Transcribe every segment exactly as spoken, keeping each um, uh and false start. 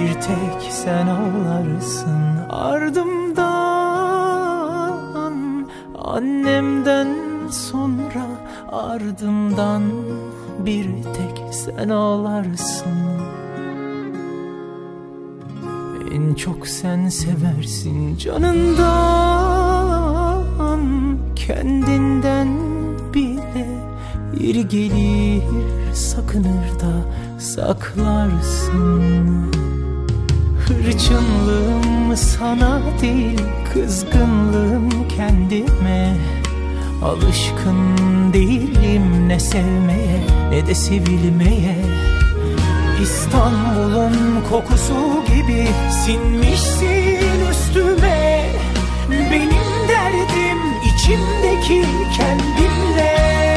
bir tek sen ağlarsın. Ardımdan, annemden sonra ardımdan bir tek sen ağlarsın. En çok sen seversin canından, kendinden bile bir gelir sakınır da saklarsın. Hırçınlığım sana değil, kızgınlığım kendime. Alışkın değilim ne sevmeye ne de sevilmeye. İstanbul'un kokusu gibi sinmişsin üstüme. Benim derdim içimdeki kendimle.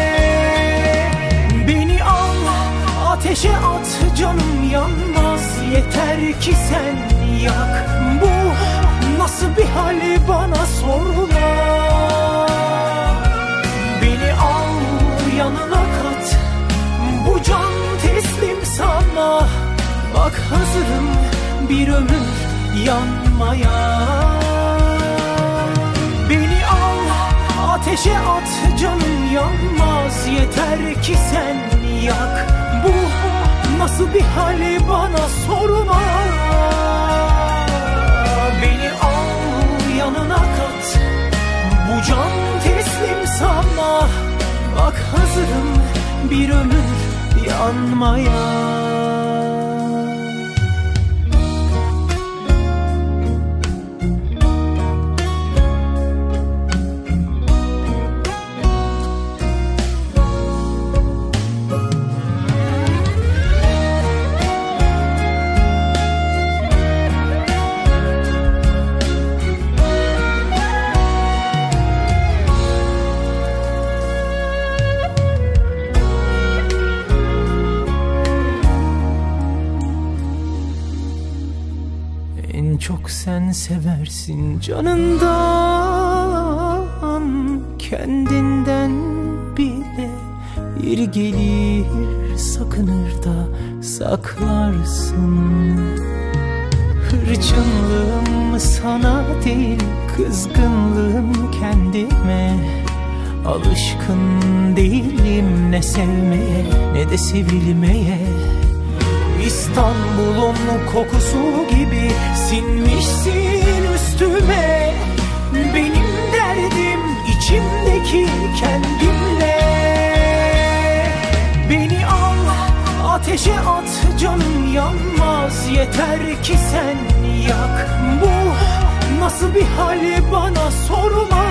Beni al, ateşe at, canım yanmaz. Yeter ki sen yak. Bu nasıl bir hal bana sorma. Beni al, yanına kat. Bu can teslim sana. Bak hazırım bir ömür yanmaya. Beni al, ateşe at, canım yanmaz. Yeter ki sen yak. Bu nasıl bir hal bana sorma. Beni al, yanına kat. Bu can teslim sana. Bak hazırım bir ömür yanmaya. Çok sen seversin canından, kendinden bile bir gelir sakınır da saklarsın. Hırçınlığım sana değil, kızgınlığım kendime. Alışkın değilim ne sevmeye ne de sevilmeye. İstanbul'un kokusu gibi sinmişsin üstüme. Benim derdim içimdeki kendimle. Beni al, ateşe at, canım yanmaz. Yeter ki sen yak. Bu nasıl bir hal bana sorma.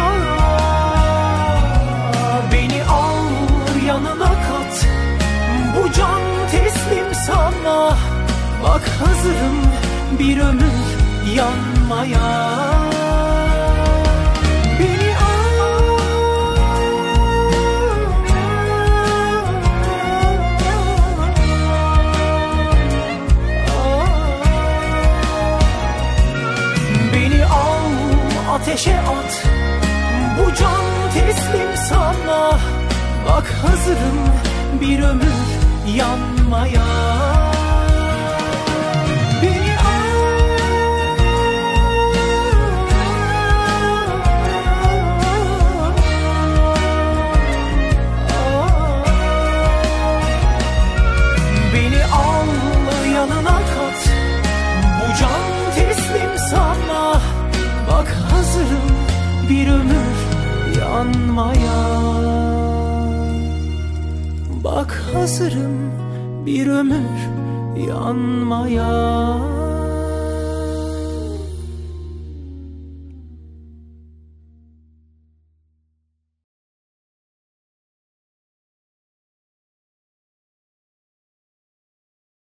Beni al, yanına kat. Bu can teslim sana. Bak hazırım bir ömür yanmaya. Beni al, beni al, ateşe at. Bu can teslim sana. Bak hazırım bir ömür yanmaya. Beni al, beni al, yanına kat. Bu can teslim sana. Bak hazırım bir ömür yanmaya. Bak hazırım bir ömür yanmaya.